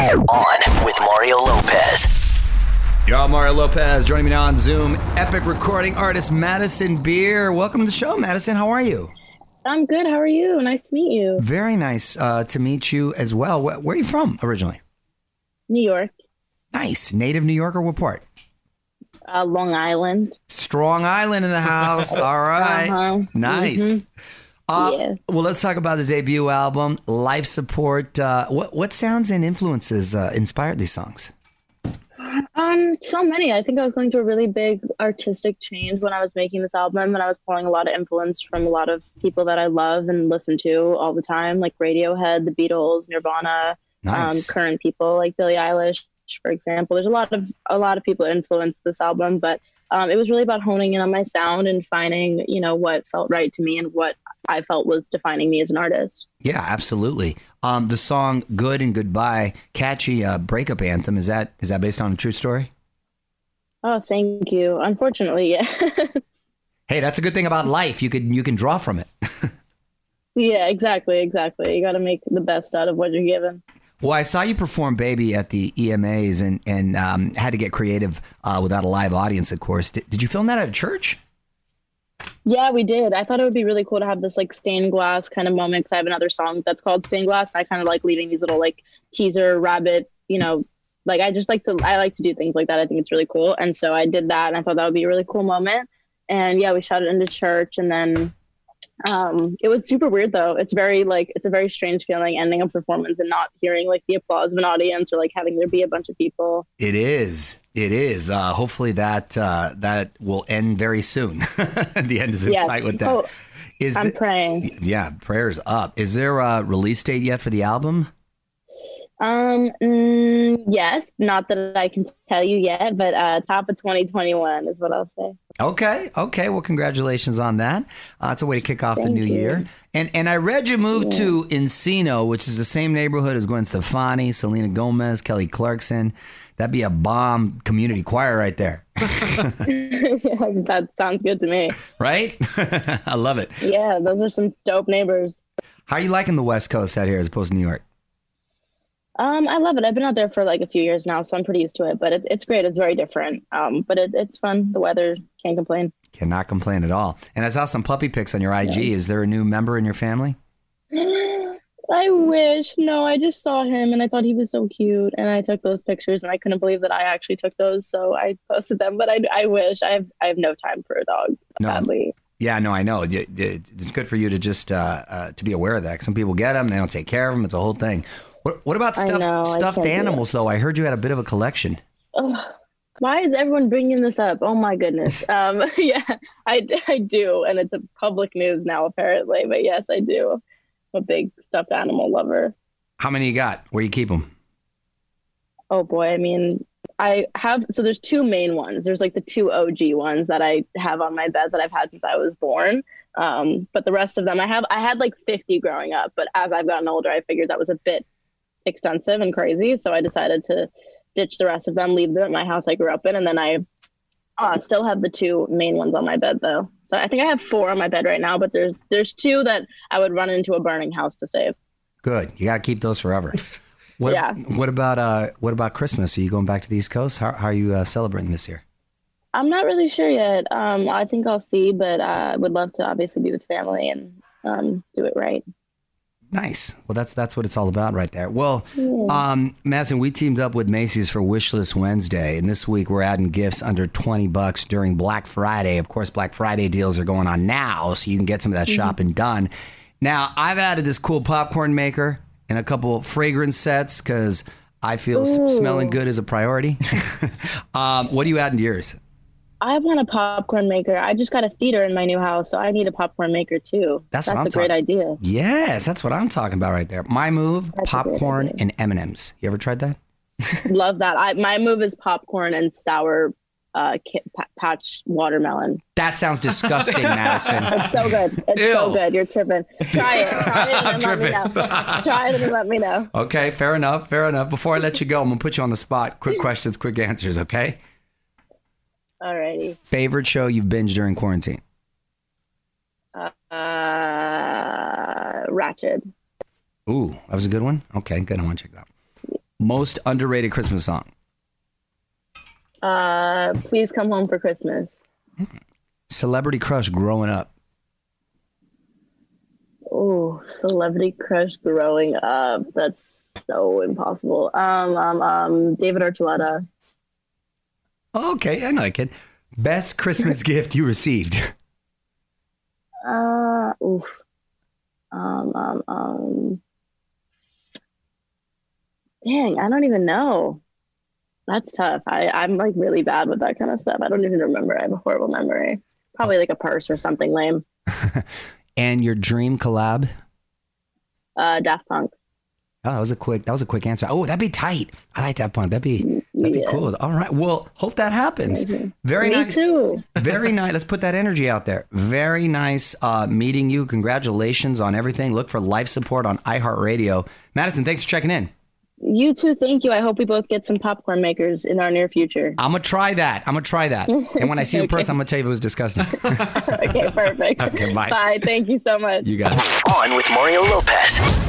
On with Mario Lopez. Yo, Mario Lopez joining me now on Zoom. Epic recording artist Madison Beer. Welcome to the show, Madison. How are you? I'm good. How are you? Nice to meet you. Very nice to meet you as well. Where are you from originally? New York. Nice. Native New Yorker, what part? Long Island. Strong Island in the house. All right. Uh-huh. Nice. Yes. Well, let's talk about the debut album, Life Support. What sounds and influences inspired these songs? So many. I think I was going through a really big artistic change when I was making this album, and I was pulling a lot of influence from a lot of people that I love and listen to all the time, like Radiohead, The Beatles, Nirvana, Nice. current people like Billie Eilish, for example. There's a lot of people influenced this album, but it was really about honing in on my sound and finding, what felt right to me and what I felt was defining me as an artist. Yeah, absolutely. The song "Good and Goodbye," catchy breakup anthem. Is that based on a true story? Oh, thank you. Unfortunately, yeah. Hey, that's a good thing about life. You can draw from it. Yeah, exactly. You got to make the best out of what you're given. Well, I saw you perform "Baby" at the EMAs and had to get creative without a live audience, of course. Did you film that at a church? Yeah, we did. I thought it would be really cool to have this like stained glass kind of moment because I have another song that's called Stained Glass. And I kind of like leaving these little like teaser rabbit, like I like to do things like that. I think it's really cool. And so I did that and I thought that would be a really cool moment. And yeah, we shot it into church and then it was super weird though. It's a very strange feeling ending a performance and not hearing like the applause of an audience or like having there be a bunch of people. It is. Hopefully that will end very soon. The end is in sight with that. Oh, I'm praying. Yeah, prayers up. Is there a release date yet for the album? Yes, not that I can tell you yet, but top of 2021 is what I'll say. Okay. Well, congratulations on that. It's a way to kick off the new year. And I read you moved to Encino, which is the same neighborhood as Gwen Stefani, Selena Gomez, Kelly Clarkson. That'd be a bomb community choir right there. That sounds good to me. Right? I love it. Yeah, those are some dope neighbors. How are you liking the West Coast out here as opposed to New York? I love it. I've been out there for like a few years now, so I'm pretty used to it. But it's great. It's very different. But it's fun. The weather, can't complain. Cannot complain at all. And I saw some puppy pics on your IG. Yeah. Is there a new member in your family? I wish. No, I just saw him and I thought he was so cute. And I took those pictures and I couldn't believe that I actually took those. So I posted them. But I wish. I have no time for a dog, sadly. Yeah, no, I know. It's good for you to just to be aware of that. Some people get them, they don't take care of them. It's a whole thing. What about stuffed animals, though? I heard you had a bit of a collection. Why is everyone bringing this up? Oh, my goodness. Yeah, I do. And it's a public news now, apparently. But yes, I do. I'm a big stuffed animal lover. How many you got? Where you keep them? Oh, boy. I mean, so there's two main ones. There's like the two OG ones that I have on my bed that I've had since I was born. But the rest of them, I had like 50 growing up. But as I've gotten older, I figured that was a bit extensive and crazy, so I decided to ditch the rest of them, leave them at my house I grew up in, and then I still have the two main ones on my bed though. So I think I have 4 on my bed right now, but there's 2 that I would run into a burning house to save. Good, you got to keep those forever. What about Christmas? Are you going back to the East Coast? How are you celebrating this year? I'm not really sure yet. I think I'll see, but I would love to obviously be with family and do it right. Nice. Well, that's what it's all about right there. Well, Madison, we teamed up with Macy's for Wishlist Wednesday, and this week we're adding gifts under $20 during Black Friday. Of course, Black Friday deals are going on now, so you can get some of that shopping done. Now, I've added this cool popcorn maker and a couple fragrance sets because I feel smelling good is a priority. What do you add into yours? I want a popcorn maker. I just got a theater in my new house, so I need a popcorn maker too. That's a great idea. Yes, that's what I'm talking about right there. My move, popcorn and M&Ms. You ever tried that? Love that. My move is popcorn and sour patch watermelon. That sounds disgusting, Madison. It's so good. It's so good. You're tripping. Try it. I'm tripping. Try it and let me know. Okay, fair enough. Before I let you go, I'm going to put you on the spot. Quick questions, quick answers, okay? Alrighty. Favorite show you've binged during quarantine? Ratched. Ooh, that was a good one? Okay, good. I want to check that out. Most underrated Christmas song. Please Come Home for Christmas. Celebrity crush growing up. Oh, celebrity crush growing up. That's so impossible. David Archuleta. Okay, I know I can. Best Christmas gift you received. Oof. Dang, I don't even know. That's tough. I'm like really bad with that kind of stuff. I don't even remember. I have a horrible memory. Probably like a purse or something lame. And your dream collab? Daft Punk. Oh, that was a quick answer. Oh, that'd be tight. I like Daft Punk. That'd be cool. All right. Well, hope that happens. Very nice. Me too. Very nice. Let's put that energy out there. Very nice meeting you. Congratulations on everything. Look for life support on iHeartRadio. Madison, thanks for checking in. You too. Thank you. I hope we both get some popcorn makers in our near future. I'm going to try that. And when I see you in person, I'm going to tell you if it was disgusting. Okay, perfect. Okay, bye. Bye. Thank you so much. You got it. On with Mario Lopez.